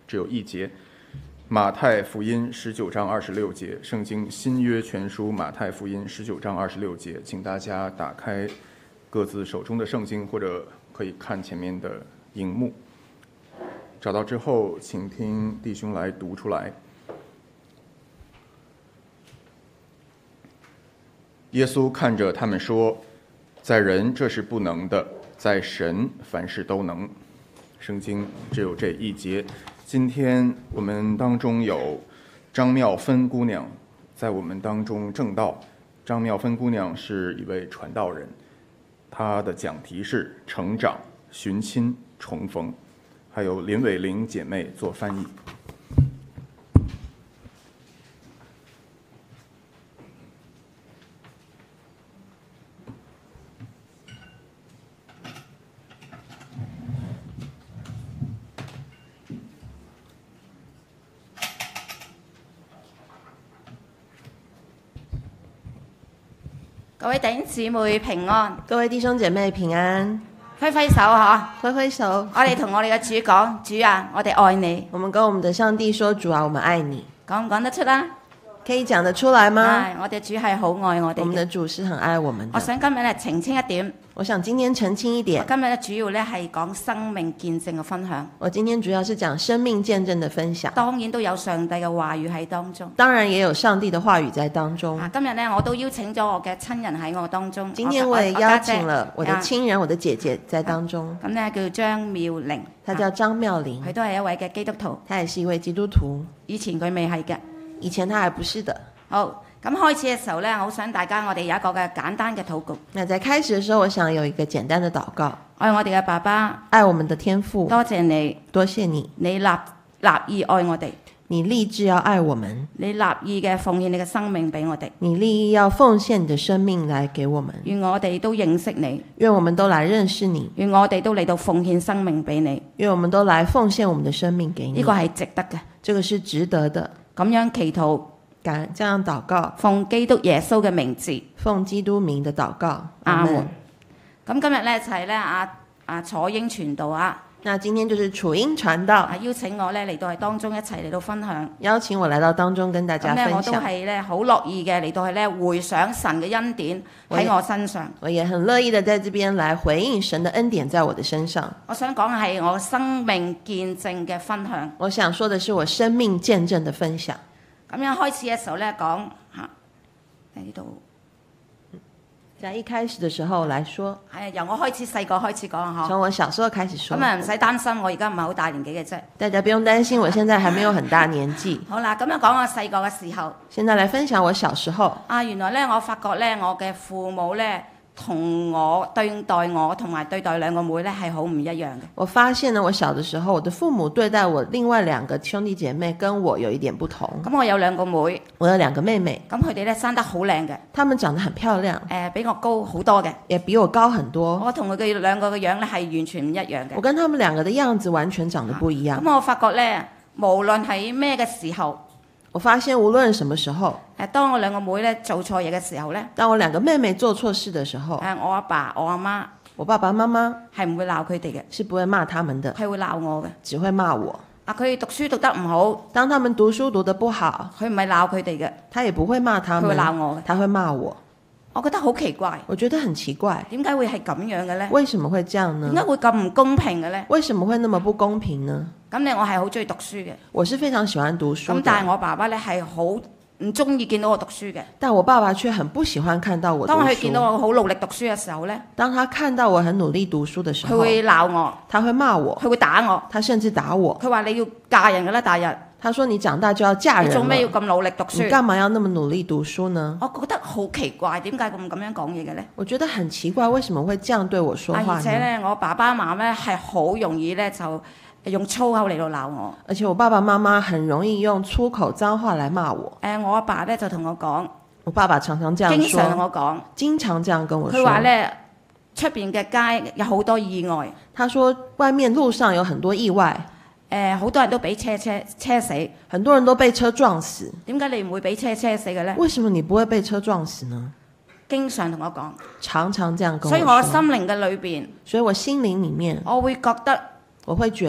只有一节。马太福音19章26节，圣经新约全书马太福音19章26节，请大家打开各自手中的圣经，或者可以看前面的荧幕。找到之后，请听弟兄来读出来。耶稣看着他们说：“在人这是不能的，在神凡事都能。”圣经只有这一节。今天我们当中有张妙芬姑娘在我们当中证道。张妙芬姑娘是一位传道人，她的讲题是成长、寻亲、重逢，还有林伟玲姐妹做翻译。 各位弟兄姊妹平安， 各位弟兄姐妹平安， 揮揮手嗬， 揮揮手。 我哋同我哋嘅主講：主啊，我哋愛你。 我們跟我們的上帝說：主啊，我們愛你。 講唔講得出啦？ 可以講得出來嗎？ 我哋主係好愛我哋嘅。 我們的主是很愛我們的。 我想今日咧澄清一點。 我想今天澄清一點。 今日咧主要咧係講生命見證嘅分享。 我今天主要是講生命見證的分享。 當然都有上帝嘅話語喺當中。 當然也有上帝的話語在當中。 今日咧我都邀請咗我嘅親人喺我當中。 今天我也邀請了我的親人，我的姐姐在當中。 咁咧叫張妙玲， 她叫張妙玲， 佢都係一位嘅基督徒。 她也是一位基督徒。 以前佢未係嘅， 以前她還不是的。 好。咁開始嘅時候呢，我想大家我哋有一個嘅簡單嘅禱告。 那在開始的時候，我想有一個簡單的禱告。 愛我哋嘅爸爸， 愛我們的天父， 多謝你， 多謝你， 你立意愛我哋， 你立志要愛我們， 你立意嘅奉獻你嘅生命俾我哋， 你立意要奉獻你的生命來給我們。 願我哋都認識你， 願我們都來認識你， 願我哋都嚟到奉獻生命俾你， 願我們都來奉獻我們的生命給你。 呢個係值得嘅， 這個是值得的。 咁樣祈禱。 這樣禱告， 奉基督耶穌嘅名字， 奉基督名的禱告， 阿門。咁今日咧就係咧楚英傳道啊。 那今天就是楚英傳道， 邀請我咧嚟到係當中一齊嚟到分享。 邀請我來到當中跟大家分享。 我都係咧好樂意嘅嚟到係咧回想神嘅恩典喺我身上。 我也很樂意的在這邊來回應神的恩典在我的身上。 我想講係我生命見證嘅分享。 我想說的是我生命見證的分享。 咁樣開始嘅時候咧講嚇喺呢度， 在一開始的時候來說， 係由我開始細個開始講嚇。 從我小時候開始說。 咁啊唔使擔心，我而家唔係好大年紀嘅啫。 大家不用擔心，我現在還沒有很大年紀。 好啦，咁樣講我細個嘅時候。 現在來分享我小時候。 原來咧我發覺咧我嘅父母咧，同我對待我同埋對待兩個妹咧係好唔一樣嘅。 我發現呢，我小的時候，我的父母對待我另外兩個兄弟姐妹跟我有一點不同。 咁我有兩個妹， 我有兩個妹妹。 咁佢哋咧生得好靚嘅， 她們長得很漂亮， 比我高好多嘅， 也比我高很多。 我同佢哋兩個嘅樣咧係完全唔一樣嘅。 我跟他們兩個的樣子完全長得不一樣。 咁我發覺咧，無論喺咩嘅時候。 我發現無論什麼時候， 當我兩個妹咧做錯嘢嘅時候咧， 當我兩個妹妹做錯事的時候， 我阿爸、我阿媽， 我爸爸媽媽係唔會鬧佢哋嘅， 是不會罵他們的， 係會鬧我嘅， 只會罵我。 佢哋讀書讀得唔好， 當他們讀書讀得不好， 佢唔係鬧佢哋嘅， 他也不會罵他們， 佢會鬧我嘅， 他會罵我。 我覺得好奇怪， 我覺得很奇怪， 點解會係咁樣嘅咧？ 為什麼會這樣呢？ 點解會咁唔公平嘅咧？ 為什麼會那麼不公平呢？ 咁我係好中意讀書嘅， 我是非常喜歡讀書。 咁但係我爸爸咧係好唔中意見到我讀書嘅， 但我爸爸卻很不喜歡看到我讀書。 當佢見到我好努力讀書嘅時候咧， 當他看到我很努力讀書的時候， 佢會鬧我， 他會罵我， 佢會打我， 他甚至打我。 佢話你要嫁人㗎啦，大日。 他說你長大就要嫁人了， 你做咩要咁努力讀書？ 你幹嘛要那麼努力讀書呢？ 我覺得好奇怪，點解咁樣講嘢嘅咧？ 我覺得很奇怪，為什麼會這樣對我說話呢？ 而且咧，我爸爸媽媽咧係好容易咧就用粗口嚟到鬧我。 而且我爸爸媽媽很容易用粗口髒話來罵我。 我阿爸咧就同我講， 我爸爸常常這樣說， 經常同我講， 經常這樣跟我說。 佢話咧出邊嘅街有好多意外。 他說外面路上有很多意外。 好多人都俾車死， 很多人都被車撞死。 點解你唔會俾車死嘅咧？ 為什麼你不會被車撞死呢？ 經常同我講， 常常這樣跟我說。 所以我心靈嘅裏邊， 所以我心靈裡面， 我會覺得， 我會覺得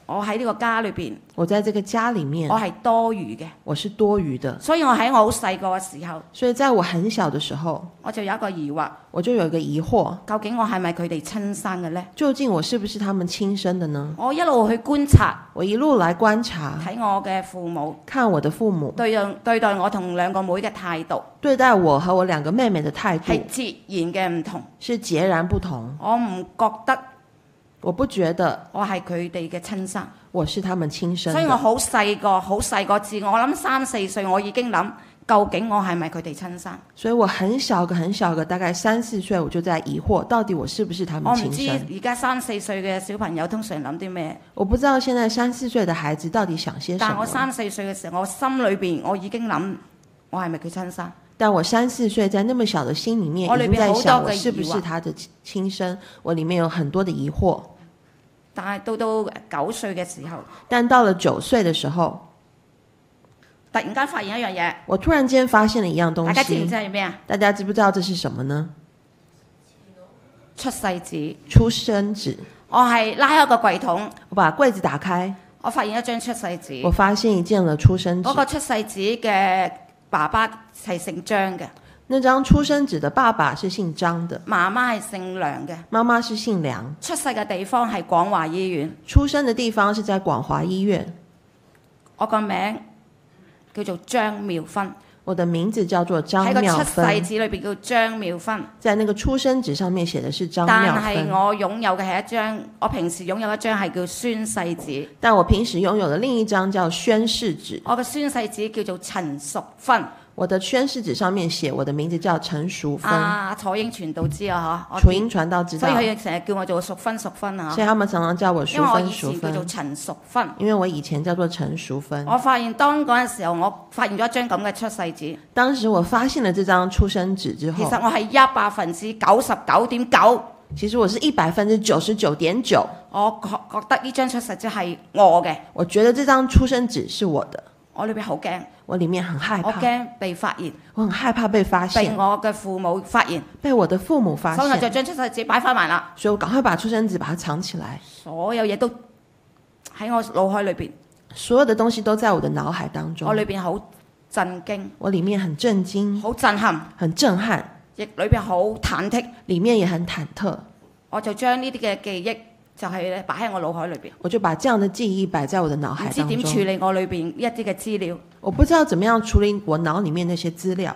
我喺呢個家裏邊， 我在這個家裡面我係多餘嘅， 我是多餘的。 所以我喺我好細個嘅時候， 所以在我很小的時候， 我就有一個疑惑， 我就有一個疑惑， 究竟我係咪佢哋親生嘅呢？ 究竟我是不是他們親生的呢？ 我一路去觀察， 我一路來觀察， 睇我嘅父母看我的父母對待我同兩個妹嘅態度， 對待我和我兩個妹妹的態度係截然嘅唔同。 是截然不同。 我唔覺得我不覺得我係佢哋嘅親生， 我是他們親生的。 所以我好細個至我諗3、4歲，我已經諗究竟我係咪佢哋親生？ 所以我很小個，大概3、4歲，我就在疑惑，到底我是不是他們我唔知親生？ 而家3、4歲嘅小朋友通常諗啲咩？ 我不知道現在3、4歲的孩子到底想些什麼。 但我3、4歲嘅時候，我心裏邊我已經諗我係咪佢親生？ 但我3、4歲在那麼小的心裡面， 我裏面已經在想我好多嘅疑惑是不是他的親生。我裡面有很多的疑惑。 但係到9歲嘅時候， 但到了9歲的時候， 突然間發現一樣嘢， 我突然間發現了一樣東西。 大家知唔知係咩啊？ 大家知不知道這是什麼呢？ 出世紙。 出生紙。 我係拉開個櫃桶， 我把櫃子打開， 我發現一張出世紙。 我發現一件了出生紙。 嗰個出世紙嘅爸爸係姓張嘅， 那張出生紙的爸爸是姓張的， 媽媽係姓梁嘅。 媽媽是姓梁。 出世嘅地方係廣華醫院， 出生的地方是在廣華醫院。 我個名叫做張妙芬， 我的名字叫做張喺個出世妙芬， 紙裏邊叫張妙芬。 在那個出生紙上面寫的是張但妙芬。 係我擁有嘅係一張，我平時擁有一張係叫宣誓紙。 但我平時擁有的另一張叫宣誓紙。 我嘅宣誓紙叫做陳淑芬。 我的宣誓紙上面寫我的名字叫陳淑芬。 楚英傳道知啊，嗬。 楚英傳道知道。 所以佢成日叫我做淑芬啊。 所以他們常常叫我淑芬淑芬。 因為我以前叫做陳淑芬。 因為我以前叫做陳淑芬。 我發現當嗰陣時候，我發現咗一張咁嘅出世紙。 當時我發現了這張出生紙之後， 其實我係99.9%。 其實我是99.9%。 我覺得呢張出世紙係我嘅。 我覺得這張出生紙是我的。 我裏邊好驚， 我裡面很害怕， 我驚被發現， 我很害怕被發現， 被我嘅父母發現， 被我的父母發現， 所以我就將出世紙擺翻埋啦。 所以我趕快把出生紙把它藏起來。 所有嘢都喺我腦海裏邊， 所有的東西都在我的腦海當中。 我裏邊好震驚， 我裡面很震驚， 好震撼， 很震撼， 亦裏邊好忐忑， 裡面也很忐忑。 我就將呢啲嘅記憶就係咧擺喺我腦海裏邊。 我就把這樣的記憶擺在我的腦海當中。 唔知點處理我裏邊一啲嘅資料。 我不知道怎麼樣處理我腦裡面那些資料。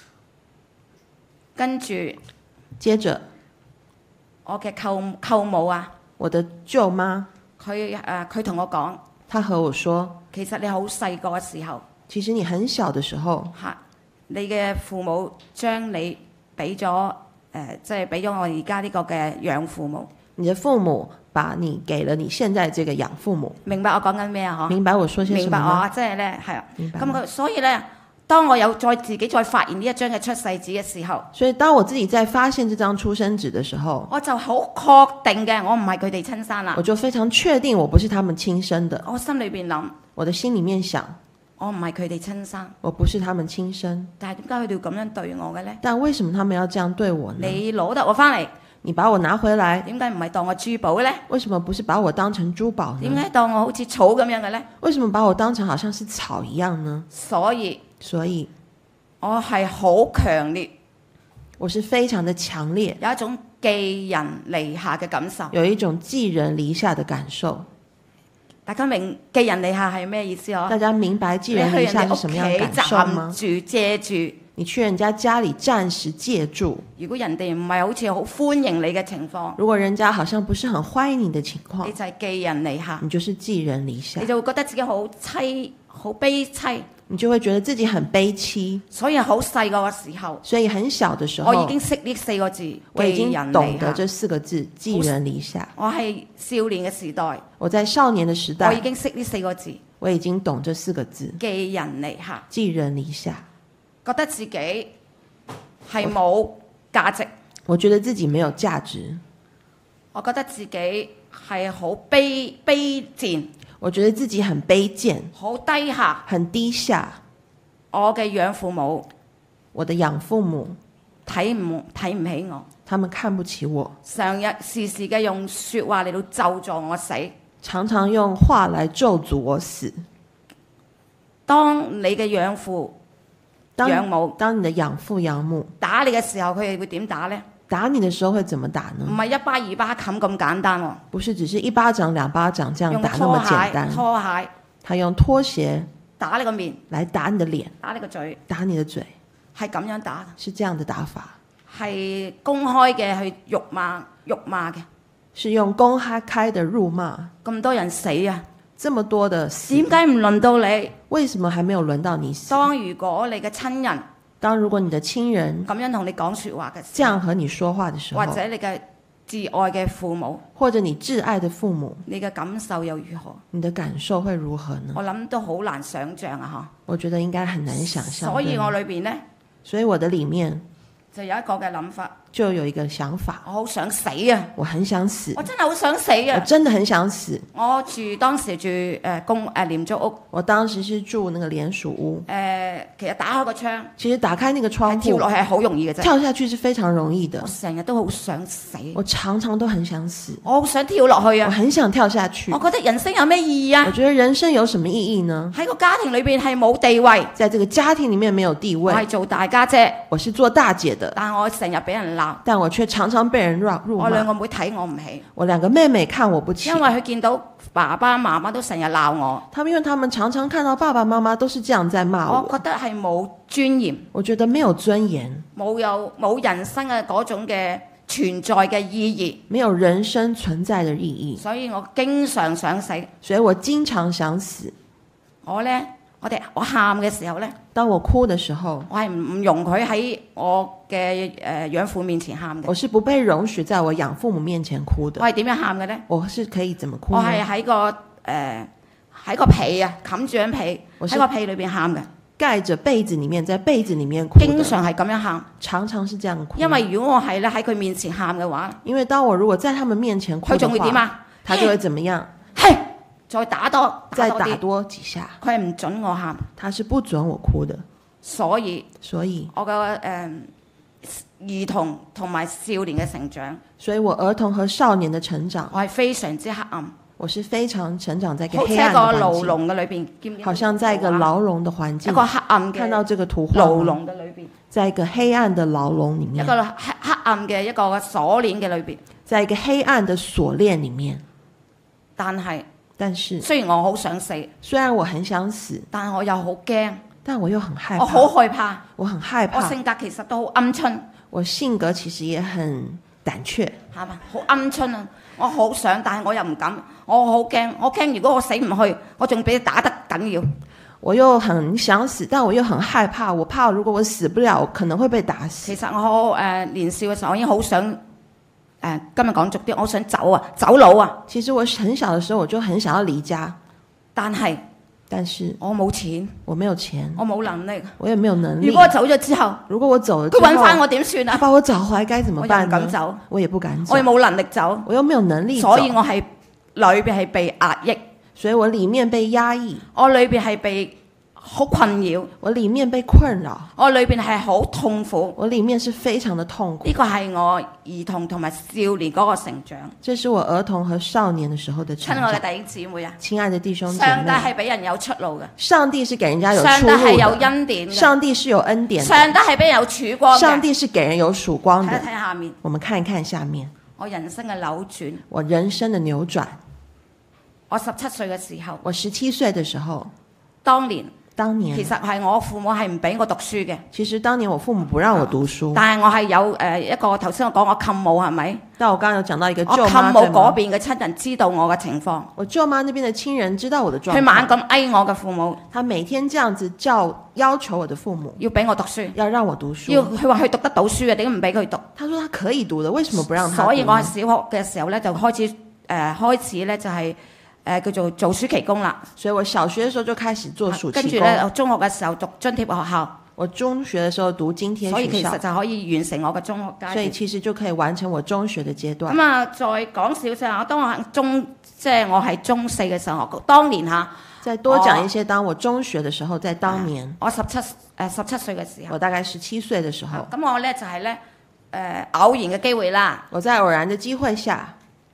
跟住， 接着我嘅舅母啊， 我的舅媽， 佢同我講， 她和我說， 其實你好細個嘅時候， 其實你很小的時候， 你嘅父母將你俾咗即係俾咗我而家呢個嘅養父母。 你的父母把你給了你現在這個養父母。 明白我講緊咩啊？ 明白我說些什麼嗎？ 明白我即係咧係啊。 明白。 咁所以咧，當我有自己再發現呢一張嘅出世紙嘅時候， 所以當我自己在發現這張出生紙的時候， 我就好確定嘅，我唔係佢哋親生啦。 我就非常確定我不是他們親生的。 我心裏邊諗， 我的心裡面想， 我唔係佢哋親生， 我不是他們親生。 但係點解佢哋要咁樣對我嘅咧？ 但為什麼他們要這樣對我呢？ 你攞得我翻嚟， 你把我拿回來， 點解唔係當我珠寶咧？ 為什麼不是把我當成珠寶呢？ 點解當我好似草咁樣嘅咧？ 為什麼把我當成好像是草一樣呢？ 所以我係好強烈， 我是非常的強烈， 有一種寄人籬下嘅感受。 有一種寄人籬下的感受。 大家明寄人籬下係咩意思啊？ 大家明白寄人籬下是什麼樣的感受嗎？ 住借住， 你去人家家裡暫時借住， 如果人哋唔係好似好歡迎你嘅情況， 如果人家好像不是很歡迎你的情況， 你就係寄人籬下， 你就是寄人籬下， 你就會覺得自己好悲凄， 你就會覺得自己很悲戚。 所以好細個嘅時候， 所以很小的時候， 我已經識呢4個字， 我已經懂得這4個字，寄人籬下。 我係少年嘅時代， 我在少年的時代， 我已經識呢4個字， 我已經懂這4個字， 寄人籬下， 寄人籬下， 覺得自己係冇價值， 我覺得自己沒有價值， 我覺得自己係好卑賤， 我覺得自己很卑賤， 好低下， 很低下。 我嘅養父母， 我的養父母睇唔起我， 他們看不起我， 成日時嘅用説話嚟到咒詛我死， 常常用話來咒詛我死。 當你嘅養父養母當你的養父養母打你嘅時候，佢哋會點打呢？ 打你的時候會怎麼打呢？ 唔係一巴二巴冚咁簡單喎， 不是只是一巴掌兩巴掌這樣用打那麼簡單。 拖鞋他用拖鞋打你個面， 來打你的臉， 打你個嘴， 打你的嘴， 係咁樣打， 是這樣的打法， 係公開嘅去辱罵嘅， 是用公開的辱罵。 咁多人死啊！ 這麼多的死， 點解唔輪到你？ 為什麼還沒有輪到你死？ 當如果你嘅親人當如果你的親人咁樣同你講説話嘅時這候， 樣和你說話的時候， 或者你嘅摯愛嘅父母， 或者你摯愛的父母， 你嘅感受又如何？ 你的感受會如何呢？ 我諗都好難想像啊！ 我覺得應該很難想象。 所以我裏邊呢， 所以我的裡面就有一個嘅諗法， 就有一個想法， 我好想死啊！ 我很想死， 我真係好想死我啊！ 真的很想死。 我當時住廉租屋， 我當時是住那個聯署屋， 其實打開個窗， 其實打開那個窗跳落戶， 去係好容易嘅啫。 跳下去是非常容易的我。成日都好想死， 我常常都很想死， 我好想跳落去啊！ 我很想跳下去我。覺得人生有咩意義啊？ 我覺得人生有什麼意義呢？ 喺個家庭裏邊係冇地位， 在這個家庭裡面沒有地位， 我係做大家姐， 我是做大姐的， 但我成日俾人鬧， 但我卻常常被人辱我兩罵。 個妹睇我唔起， 我兩個妹妹看我不起因，為佢見到爸爸媽媽都成日鬧我， 因為他們常常看到爸爸媽媽都是這樣在罵我， 我覺得係冇尊嚴， 我覺得沒有尊嚴， 冇人生嘅嗰種嘅存在嘅意沒有人生存在的意義， 義， 所以我經常想死。 所以我經常想死。 我喊嘅時候呢， 當我哭的時候， 我係唔容許喺我嘅養父面前喊嘅。 我是不被容許在我養父母面前哭的。 我係點樣喊嘅呢？ 我是可以怎麼哭我呢？ 係喺個被啊，冚住張被， 我是喺個被裏邊喊嘅， 蓋着被子裡面，在被子裡面哭的， 經常係咁樣喊。 常常是這樣哭。 因為如果我係咧喺佢面前喊嘅話， 因為當我如果在他們面前哭佢的仲會點啊？ 他就會怎麼樣？ 嘿，再打多， 再打啲， 多幾下。 佢係唔準我喊， 他是不准我哭的， 所以所以我嘅兒童同埋少年嘅成長， 所以我兒童和少年的成長， 我係非常之黑暗， 我是非常成長在一個好似黑暗一個牢的環境， 籠嘅裏邊，見唔見？ 好像在一個牢籠的環境一，個黑暗看到嘅這個圖畫牢嗎， 籠嘅裏邊， 在一個黑暗的牢籠裡一面， 個黑暗嘅一個鎖鏈嘅裏邊。 在一個黑暗的鎖鏈裡面。 但是但是雖然我好想死， 雖然我很想死， 但係我又好驚， 但我又很害我好怕， 害怕。 我很害我怕， 性格其實都好鵪鶉， 我性格其實也很膽怯， 係嘛？好鵪鶉啊！我好想，但係我又唔敢。我好驚，我驚如果我死唔去，我仲俾你打得緊要。 我又很想死，但我又很害怕，我怕如果我死不了，我可能會被打死其。實我年少嘅時候，我已經好想今日講俗啲，我想走啊，走佬啊！ 其實我很小的時候我就很想要離家， 但係但是我冇錢， 我沒有錢， 我冇能力。 我也沒有能力。 如果我走咗之後， 如果我走了之後， 佢揾翻我點算啊？ 他把我找回來該怎麼辦呢？ 我又唔敢走， 我也不敢走， 我又冇能力走， 我又沒有能力走， 所以我係裏邊係被壓抑， 所以我裡面被壓抑， 我裏邊係被好困擾， 我裡面被困擾， 我裏邊係好痛苦。 我裡面是非常的痛苦。 呢個係我兒童同埋少年嗰個成長。 這是我兒童和少年的時候的成長。 親愛嘅弟兄姊妹啊， 親愛的弟兄姐上帝妹， 係俾人有出路嘅， 上帝是給人家有上出路帝係有的， 恩典嘅， 上帝是有恩典的， 上帝係俾人有曙光嘅。 上帝是給人有曙光睇的。 一睇下面， 我們看一看下面， 我人生嘅扭轉。 我人生的扭轉。 我17歲嘅時候， 我17歲的時候， 當年其其實係我父母係唔俾我讀書嘅， 當年我父母不讓我讀書， 但係我係有一個頭先我講我舅母係咪？ 但我剛剛有講到一個我舅舅媽， 母對嗎嗰邊嘅親人知道我嘅情況， 我舅媽那邊的親人知道我的狀佢猛況， 咁哀我嘅父母， 他每天這樣子要求我的父母要俾我讀書， 要讓我讀書， 佢話佢讀得到書嘅，點解唔俾佢讀？ 他說他可以讀的，為什麼不讓他讀呢？ 所以我喺小學嘅時候咧就開始咧就係叫做做暑期工啦。 所以我小學的時候就開始做暑跟期工， 住咧中學嘅時候讀津貼學校， 我中學的時候讀津貼所以其學校， 實就可以完成我嘅中學階段。 所以其實就可以完成我中學的階段。 咁啊，再講少少啊，當我係中4嘅時候，當年嚇， 再多講一些，當我中學的時候，在當年， 我17歲嘅時候， 我大概17歲的時候， 咁我咧就係咧偶然嘅機會啦， 我在偶然的機會下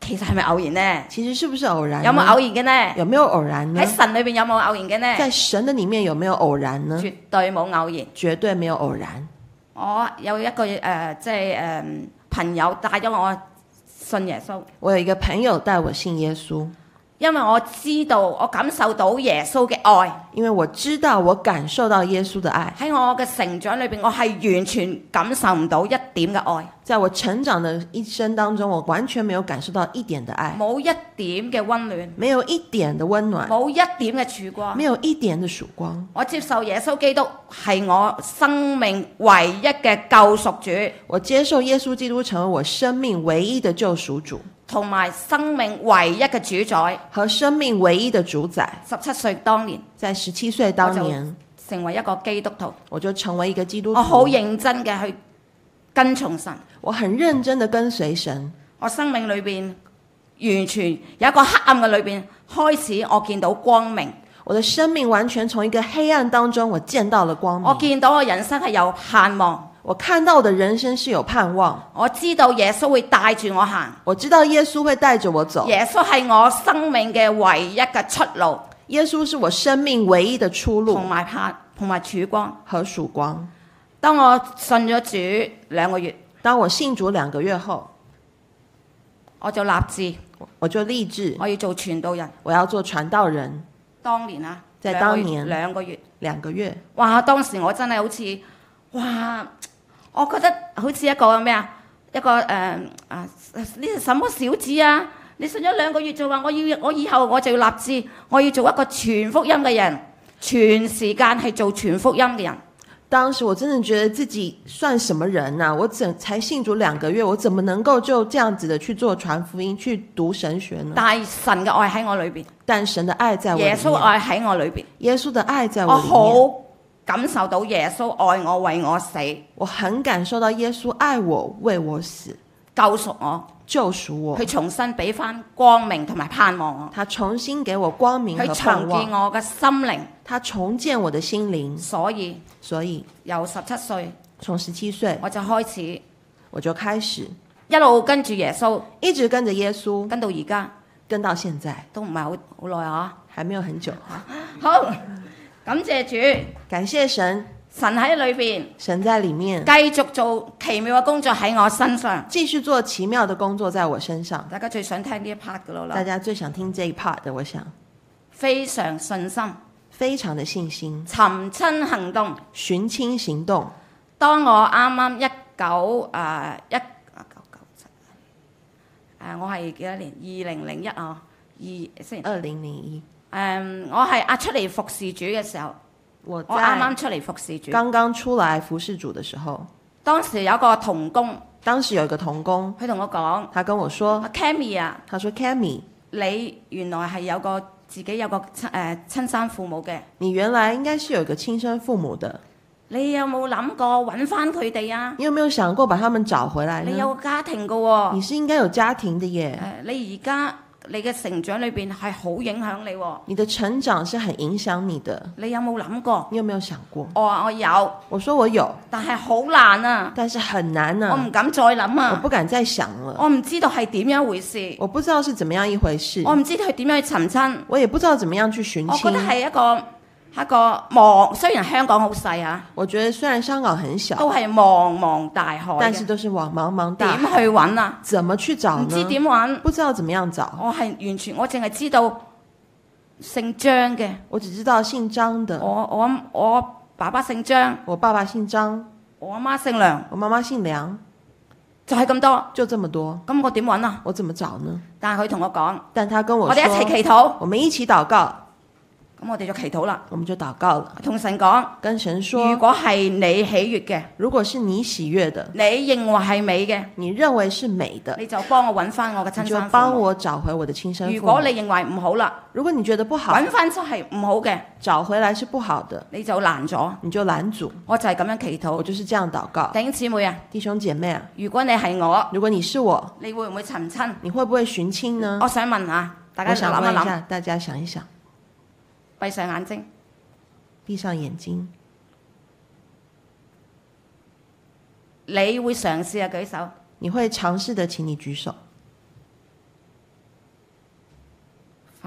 其實係咪偶然呢？ 其實是不是偶然呢？ 有冇偶然嘅呢？ 有沒有偶然呢？ 喺神裏邊有冇偶然嘅呢？ 在神的裡面有沒有偶然呢？ 絕對冇偶然。 絕對沒有偶然。 我有一個朋友帶咗我信耶穌， 我有一個朋友帶我信耶穌， 因為我知道我感受到耶穌嘅愛。 因為我知道我感受到耶穌的愛。 喺我嘅成長裏邊，我係完全感受唔到一點嘅愛。 在我成長的一生當中，我完全沒有感受到一點的愛， 冇一點嘅溫暖， 沒有一點的溫暖， 冇一點嘅曙光， 沒有一點的曙光。 我接受耶穌基督係我生命唯一嘅救贖主， 我接受耶穌基督成為我生命唯一的救贖主， 同埋生命唯一嘅主宰， 和生命唯一的主宰。 17歲當年， 在17歲當年， 成為一個基督徒， 我就成為一個基督徒。 我好認真嘅去跟從神， 我很認真的跟隨神。 我生命裏邊完全有一個黑暗嘅裏邊，開始我見到光明。 我的生命完全從一個黑暗當中，我見到了光明。 我見到我人生係有盼望， 我看到我的人生是有盼望。 我知道耶穌會帶住我行， 我知道耶穌會帶着我走。 耶穌係我生命嘅唯一嘅出路， 耶穌是我生命唯一的出路， 同埋曙光和曙光。 當我信咗主2個月， 當我信主2個月後， 我就立志， 我就立志我要做傳道人。 我要做傳道人。 當年啊， 在當年 2個月 2個月， 哇！當時我真係好似哇，我覺得好似一個咩啊，一個你係什麼小子啊？你信咗2個月就話我以後我就要立志，我要做一個傳福音嘅人，全時間係做傳福音嘅人。 當時我真的覺得自己算什麼人啊？我才信主2個月，我怎麼能夠就這樣子的去做傳福音、去讀神學呢？ 但係神嘅愛喺我裏邊， 但神的愛在我裏面， 耶穌愛喺我裏邊， 耶穌的愛在我我裏面， 好感受到耶穌愛我，為我死， 我很感受到耶穌愛我，為我死， 救贖我， 救贖我， 佢重新俾翻光明同埋盼望我， 他重新給我光明和佢盼重建望， 我嘅心靈。 他重建我的心靈。 所以由17歲從17歲我就開始我就開始一路跟住耶穌， 一直跟着耶穌， 跟到而家跟到現在都唔係好耐啊！ 還沒有很久。 好，感謝主， 感謝神， 神喺裏邊神在裡面繼續做奇妙嘅工作喺我身上。 繼續做奇妙的工作在我身上。 大家最想聽呢一 part 噶咯啦， 大家最想聽這一 part 的，我想非常信心， 非常的信心， 尋親行動。 尋親行動。 當我啱啱我係幾多年？2001啊 ，2001。 我係出嚟服侍主嘅時候， 我我啱啱出嚟服侍主， 剛剛出來服侍主的時候， 當時有個同工， 當時有一個同工， 佢同我講， 他跟我說 Cammy 啊， 他說 Cammy， 你原來係自己有個親生父母嘅， 你原來應該是有一個親生父母的， 你有冇諗過揾翻佢哋啊？ 你有沒有想過把他們找回來呢？ 你有個家庭㗎喎， 你是應該有家庭的耶。 你而家你嘅成長裏邊係好影響你喎。 你的成長是很影響你的。 你有冇諗過？ 你有沒有想過？ 我話我有， 我說我有， 但係好難啊， 但是很難啊， 我唔敢再諗啊， 我不敢再想了， 我唔知道係點樣回事， 我不知道是怎麼樣一回事， 我唔知道佢點樣去尋親， 我也不知道怎麼樣去尋親。 我覺得係一個茫，雖然香港好細啊， 我覺得雖然香港很小， 都係茫茫大海， 但是都是茫茫大海。 點去揾啊？ 怎麼去找呢？ 唔知點揾， 不知道怎麼樣找。 我係完全，我淨係知道姓張嘅， 我只知道姓張的。 我爸爸姓張， 我爸爸姓張， 我阿媽姓梁， 我媽媽姓梁， 就係咁多， 就這麼多。 咁我點揾啊？ 我怎麼找呢？ 但係佢同我講， 但他跟我說， 我哋一齊祈禱， 我們一起禱告。 咁我哋就祈禱啦， 我們就禱告了， 同神講， 跟神說， 如果係你喜悅嘅， 如果是你喜悅的， 你認為係美嘅， 你認為是美的， 你就幫我揾翻我嘅親你就生父母。 幫我找回我的親生父母。 如果你認為唔好啦， 如果你覺得不好， 揾翻出係唔好嘅， 找回來是不好的， 你就攔咗， 你就攔阻。 我就係咁樣祈禱。 我就是這樣禱告。 弟兄姊妹啊， 弟兄姐妹啊， 如果你係我， 如果你是我， 你會唔會尋親？ 你會不會尋親呢？ 我想問下大家我想問一諗一諗， 下，大家想一想， 閉上眼睛， 閉上眼睛。 你會嘗試啊舉手， 你會嘗試的，請你舉手。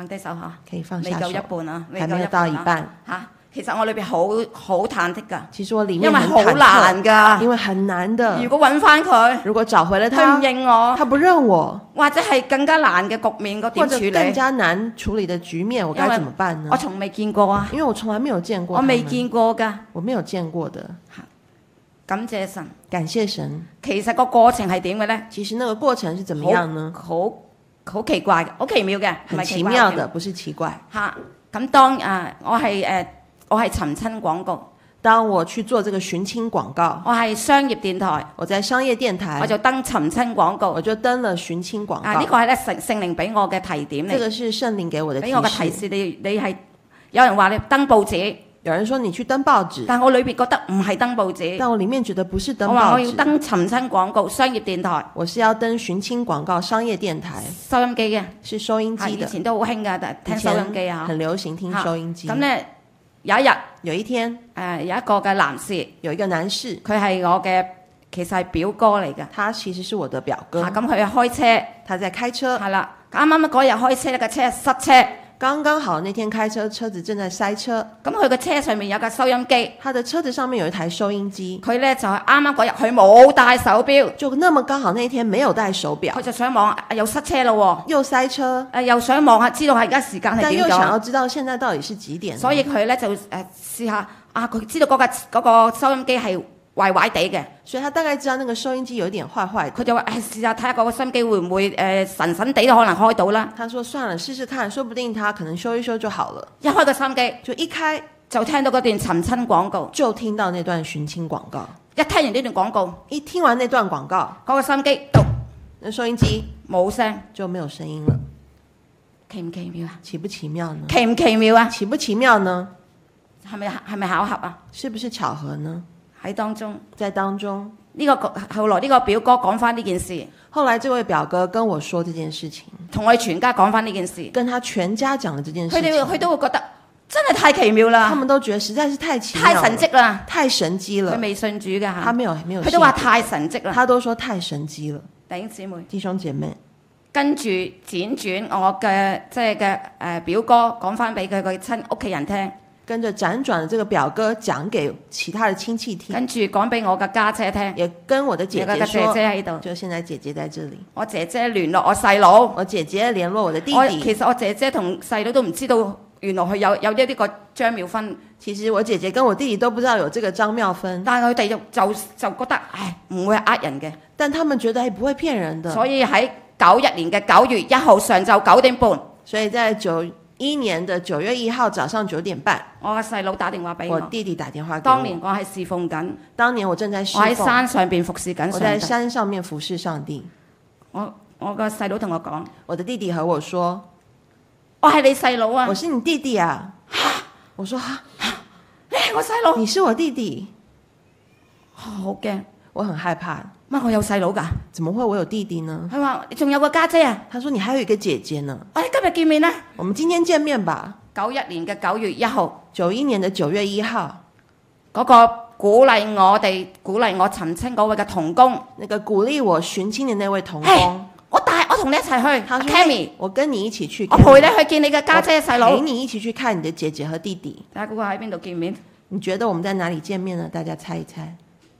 放低手嚇， 可以放下手未夠一，半啊， 還沒有到一半。 嚇。其實我裏邊好忐忑㗎， 其實我裡因為好面很忐忑， 難㗎。 因為很難的。 如果揾翻佢， 如果找回了佢他唔，認我， 他不認我， 或者係更加難嘅局面，我或點處理？ 者更加難處理的局面，我該怎麼辦呢我？從未見過啊， 因為我從來沒有見過我他們， 未見過㗎。 我沒有見過的。 感謝神。 感謝神。 其實個過程係點嘅咧？ 其實那個過程是怎麼樣呢？ 好奇怪嘅，好奇妙嘅，唔很係奇怪奇妙的，不是奇怪。 嚇。咁當我係尋親廣告， 當我去做這個尋親廣告， 我係商業電台， 我在商業電台， 我就登尋親廣告。 我就登了尋親廣告。 呢個係咧聖靈俾我嘅提點嚟， 這個是聖靈給我的提俾我嘅提示。 示。你係有人話你登報紙， 有人說你去登報紙， 但我裏邊覺得唔係登報紙。 但我裡面覺得不是登我話我報紙， 要登尋親廣告，商業電台， 我是要登尋親廣告，商業電台收音機嘅， 是收音機的。 以前都好興㗎，但係聽收音機啊。 很流行聽收音機。 咁咧有一日， 有一天， 有一個嘅男士， 有一個男士， 佢係我嘅，其實係表哥嚟嘅。 他其實是我的表哥。 咁佢開車， 他在開車， 係啦。啱啱嗰日開車，個車塞車。 剛剛好那天開車，車子正在塞車。 咁佢個車上面有個收音機， 他的車子上面有一台收音機。 佢咧就係啱啱嗰日佢冇帶手錶， 就那麼剛好那天沒有帶手錶， 佢就想望又塞車咯又塞車， 又想望下知道係而家時間係點但又想要咗， 知道現在到底是幾點。 所以佢咧就試下佢知道嗰個收音機係壞壞地嘅， 所以他大概知道那個收音機有一點壞壞的。 佢就話試下睇下嗰個收音機會唔會神神地都可能開到啦。 他說算了，試試看，說不定他可能修一修就好了。 一開個收音機就一開就聽到嗰段尋親廣告， 就聽到那段尋親廣告。 一聽完呢段廣告， 一聽完那段廣告， 嗰個收音機嘟， 那收音機冇聲， 就沒有聲音了。 奇唔奇妙啊？ 奇不奇妙呢？ 奇唔奇妙啊？ 奇不奇妙呢？ 係咪巧合啊？ 是不是巧合呢？ 喺當中， 在當中， 後來呢個表哥講翻呢件事， 後來這位表哥跟我說這件事情， 同我哋全家講翻呢件事， 跟他全家講了這件事情， 佢都會覺得真係太奇妙啦， 他們都覺得實在是太奇妙太了， 神蹟啦， 太神蹟了。 佢未信主嘅嚇， 他沒有佢都話太神蹟啦。 他都說太神蹟了。 弟兄姊妹， 弟兄姐妹， 跟住輾轉我嘅表哥講翻俾佢個親屋企人聽， 跟着輾轉的這個表哥講給其他的親戚聽， 跟住講俾我嘅家姐聽， 也跟我的姐姐說， 姐姐喺度， 就現在姐姐在這裡， 我姐姐聯絡我細佬， 我姐姐聯絡我的弟弟。 其實我姐姐同細佬都唔知道，原來佢有呢個張妙芬。 其實我姐姐跟我弟弟都不知道有這個張妙芬， 但係佢哋就覺得唔會呃人嘅， 但他們覺得不會騙人的。 所以喺91年嘅9月1號上晝9點半， 所以在91年的9月1號早上9點半， 我嘅細佬打電話俾我弟弟打電話給我。 當年我係侍奉緊， 當年我正在侍我奉， 喺山上邊服侍緊上帝。 我在山上面服侍上帝。 我個細佬同我講， 我的弟弟和我說， 我係你細佬啊！ 我是你弟弟啊！我說哈， 你係我細佬， 你是我弟弟， 好驚， 我很害怕。 乜我有細佬㗎？ 怎麼會我有弟弟呢？ 佢話你仲有個家姐啊！ 他說你還有一個姐姐呢。 我哋今日見面啦！ 我們今天見面吧。 91年嘅9月1號 91年的9月1號， 嗰個鼓勵我尋親嗰位嘅同工， 那個鼓勵我尋親的那位同工， 我同你一齊去。 他說 Cammy， 我跟你一起去， 我陪你去見你嘅家姐細佬。 陪你一起去看你的姐姐和弟弟。 大家估下喺邊度見面？ 你覺得我們在哪裡見面呢？大家猜一猜。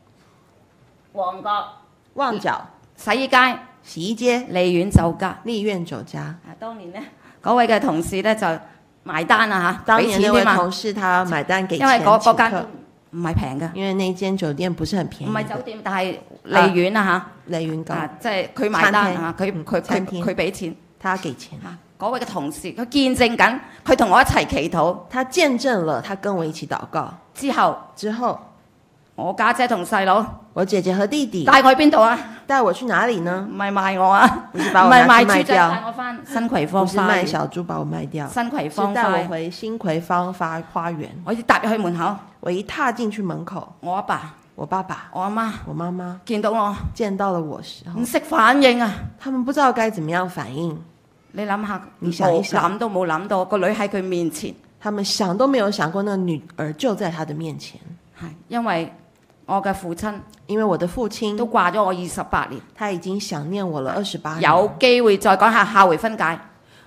旺角洗衣街、 洗衣街、 利苑酒家。 利苑酒家。 當年呢，嗰位嘅同事呢就埋單啊嚇， 當年那位俾錢添嘛。 同事他買單給錢， 因為嗰請客間唔係平嘅， 因為那間酒店不是很便宜， 唔係酒店，但係利苑啊利苑嚇，即係佢埋單啊， 餐廳佢俾錢。 他給錢。 嗰位嘅同事，佢見證緊，佢同我一齊祈禱。 他見證了，他跟我一起禱告。 之後，我家姐同細佬， 我姐姐和弟弟帶我去邊度啊？ 帶我去哪裡呢？ 唔係賣我啊， 不是把我拿去賣帶掉， 我翻新葵芳不是賣小豬把我賣掉， 新葵芳是帶我回新葵芳花園。 我一踏入去門口， 我一踏進去門口， 我阿爸、 我爸爸、 我阿媽、 我媽媽見到我， 見到了我時候， 唔識反應啊！ 他們不知道該怎麼樣反應。 你諗下， 你想一想， 諗都冇諗到個女喺佢面前， 他們想都沒有想過，那個女兒就在他的面前。 係因為我嘅父親， 因為我的父親都掛咗我28年， 他已經想念我了28年。 有機會再講下下回分解。